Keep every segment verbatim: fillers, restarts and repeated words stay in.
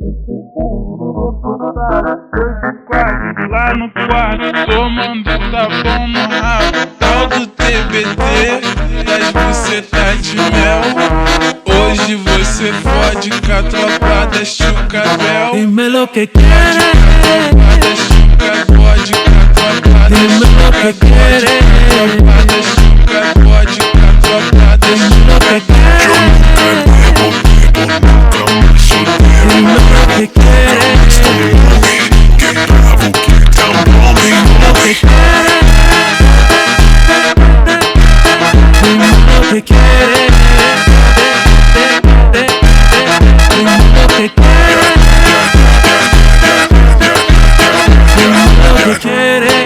Lá no quarto, tomando tapão no rabo. Tal do T B T, das bucetas de mel. Hoje você fode com a tropa da Chucavel. Dime lo que quieres, pode com a tropa da dime lo que quieres, tropa da Chuca, pode com a tropa da dime lo que quieres, dime lo que quieres, dime lo que quieres, dime lo que quieres, dime lo que quieres, dime lo que quieres.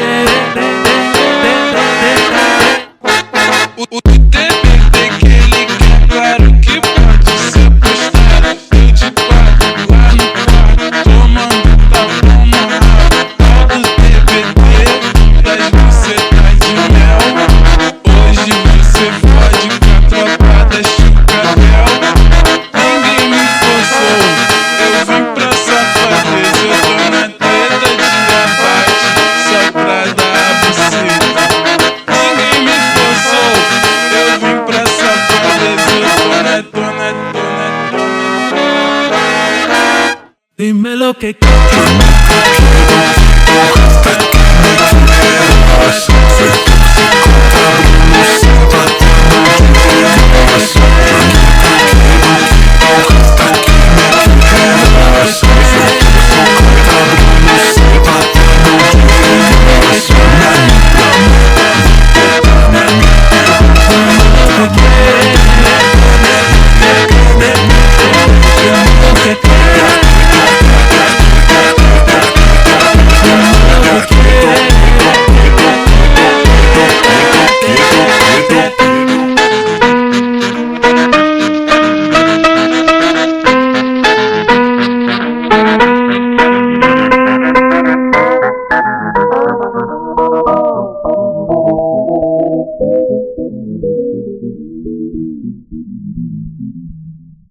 O, o T B T que ele quer, claro que pode ser postado. Eu de quatro, lá no quarto, tomando tapão no rabo. Tal do T B T, das bucetas de mel. Hoje você fode com a tropa da Chucavel. Ninguém me forçou, eu vim pra safadeza. Eu tô na treta de abate, só pra dar a buceta. Ninguém me forçou, eu vim pra safadeza. Eu tô na, tô na, tô na, tô na. Dime lo que quieres.